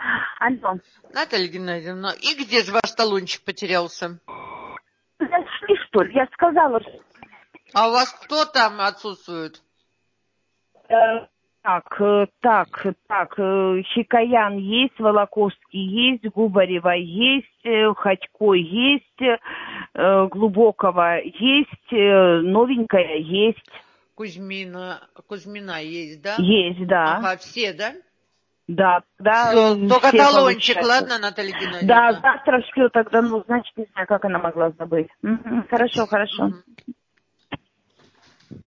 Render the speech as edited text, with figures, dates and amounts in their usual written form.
Алло. Наталья Геннадьевна, и где же ваш талончик потерялся? Зашли, что ли? Я сказала, что... А у вас кто там отсутствует? Хикаян есть, Волоковский есть, Губарева есть, Ходько есть, Глубокого есть, новенькая есть. Кузьмина есть, да? Есть, да. Ага, все, да? Да, Все, только все талончик, получается. ладно, Наталья Да, Геннадьевна? завтра все тогда, значит, не знаю, как она могла забыть. Хорошо. Мгм.